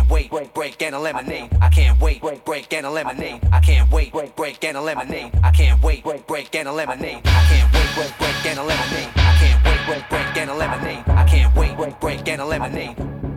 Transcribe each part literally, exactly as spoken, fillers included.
can't wait, break and eliminate. I can't wait, break and eliminate. I can't wait, break and eliminate. I can't wait, break and eliminate. I can't wait, break and eliminate. I can't wait, break and eliminate. I can't wait, break and eliminate.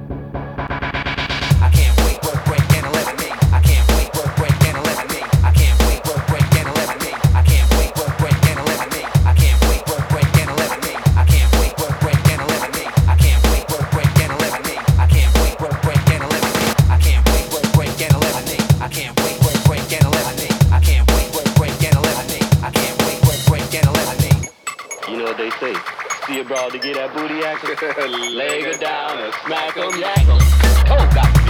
I can't wait, break and eliminate. I can't wait, break and eliminate. I can't wait, break and eliminate. I can't wait, break and eliminate. I can't wait, break and eliminate. I can't wait, break and eliminate. I can't wait, break and eliminate. I can't wait, break and eliminate. I can't wait, break and eliminate. I can't wait, break and eliminate. I can't wait, break and eliminate. I can't wait, break and eliminate. You know what they say? See a broad to get that booty action. Lay her down and smack 'em, yak 'em. Oh, got to be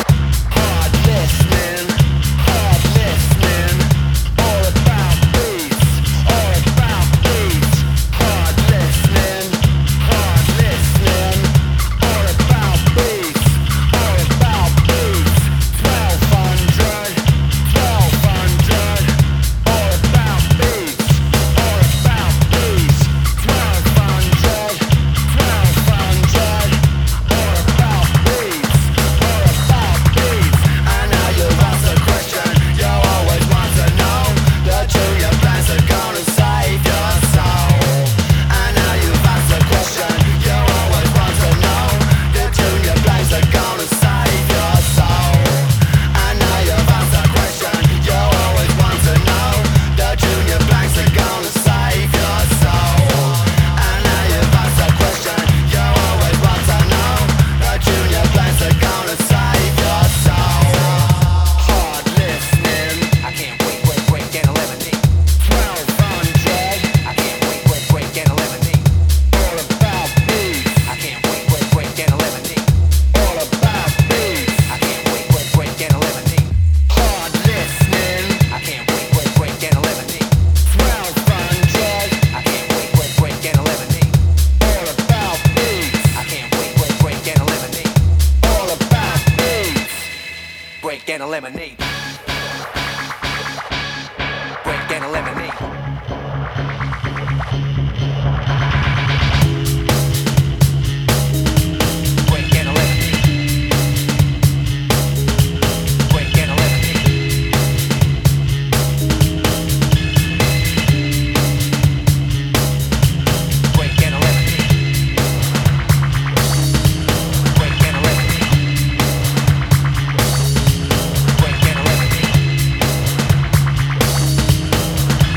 hard listening, hard listening. All about beats, all about beats. Hard listening, hard listening. All about beats, all about beats. Twelve hundred, twelve hundred. All about beats, all about beats. Twelve hundred, twelve hundred. All about beats, all about beats. And now you ask a question you always want to know. The junior plans are gonna save your soul. And now you've asked a question you always want to know. The junior plans are gonna save your soul. And now you've asked a question you always want to know. The junior plans are gonna save your soul. And now you've asked a question you always want to know. The junior plans are gonna save your soul. Hard listening. I can't wait, break, break and eliminate. Twelve hundred. I can't wait, break, break and eliminate. All about beats. I can't wait, break, break and eliminate. All about beats. I can't wait, break, break and eliminate. Hard listening. I can't wait, break, break and eliminate. Twelve hundred. I can't wait, break, break and eliminate. All about beats. I can't wait, break, break and eliminate. All about beats. Break and eliminate. Break and eliminate. Break and eliminate. Break and eliminate. Break and eliminate. Break and eliminate. Break and eliminate.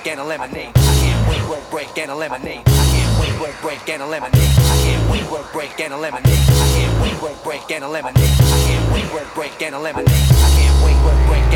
and eliminate. I can't wait, work, break, and eliminate. I can't wait, work, break, and eliminate. I can't wait, work, break, and eliminate. I can't wait, work, break, and eliminate. I can't wait, work, break, and eliminate. I can't wait, work, break.